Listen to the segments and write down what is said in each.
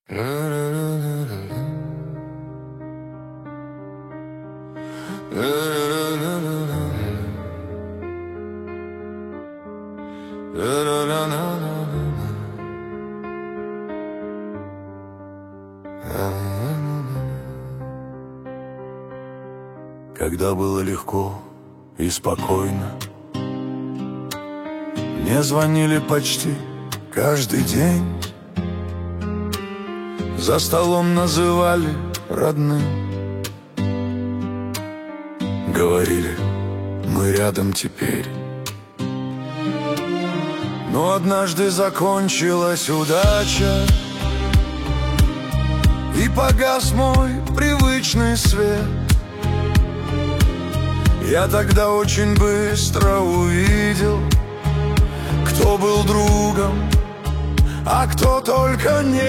Когда было легко и спокойно, мне звонили почти каждый день, за столом называли родным, говорили, мы рядом теперь. Но однажды закончилась удача, и погас мой привычный свет. Я тогда очень быстро увидел, кто был другом, а кто только нет.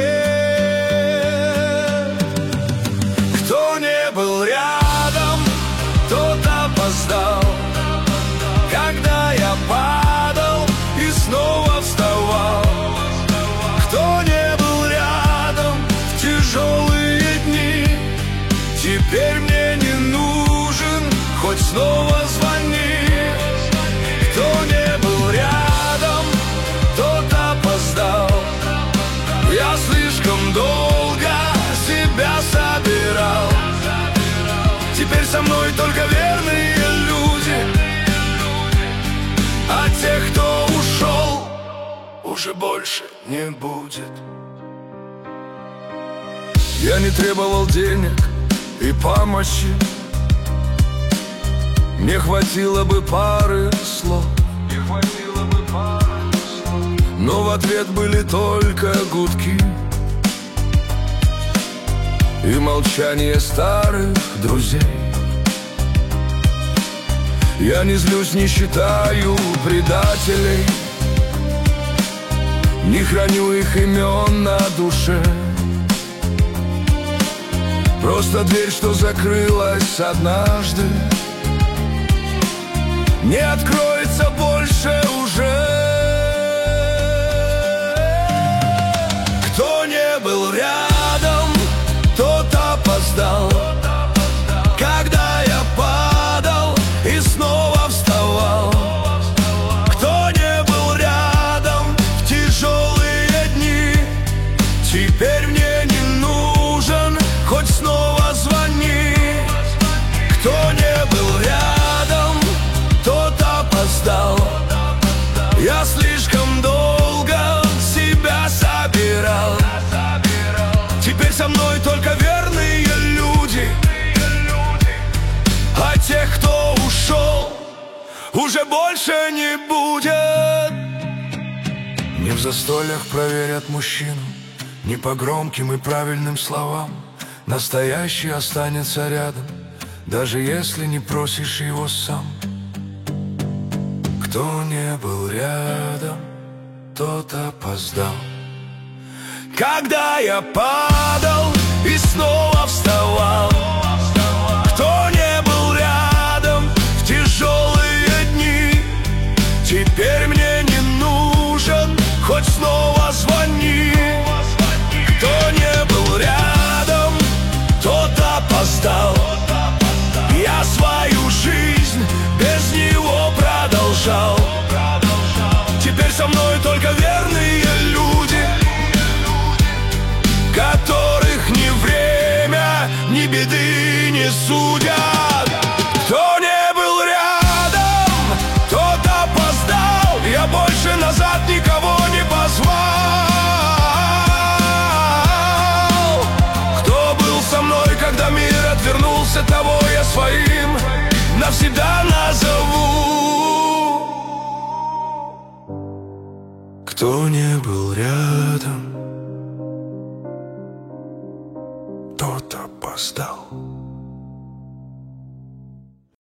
Кто не был рядом, тот опоздал. Когда я падал и снова вставал, кто не был рядом в тяжелые дни, теперь мне не нужен, хоть снова звони. Кто не был рядом, тот опоздал. Я слишком долго себя собирал. Теперь со мной только верные люди, а тех, кто ушел, уже больше не будет. Я не требовал денег и помощи, мне хватило бы пары слов, но в ответ были только гудки и молчание старых друзей. Я не злюсь, не считаю предателей, не храню их имен на душе. Просто дверь, что закрылась однажды, не откроется больше уже. Кто не был рядом, тот опоздал. Когда я падал и снова вставал, кто не был рядом в тяжелые дни, теперь мне не нужен, хоть снова звони. Кто не был рядом, тот опоздал. Я слишком долго себя собирал. Теперь со мной только верные люди, а тех, кто ушел, уже больше не будет. Не в застольях проверят мужчину, не по громким и правильным словам. Настоящий останется рядом, даже если не просишь его сам. Кто не был рядом, тот опоздал. Когда я падал и снова вставал, кто не был рядом в тяжелые дни, теперь мне не нужен, хоть снова звони. Кто не был рядом, тот опоздал. Я свою жизнь без него продолжал. Теперь со мной только верные люди, которых ни время, ни беды не судят. Кто не был рядом, тот опоздал. Я больше назад никого не позвал. Кто был со мной, когда мир отвернулся, того я своим навсегда назову. Кто не был рядом, тот опоздал.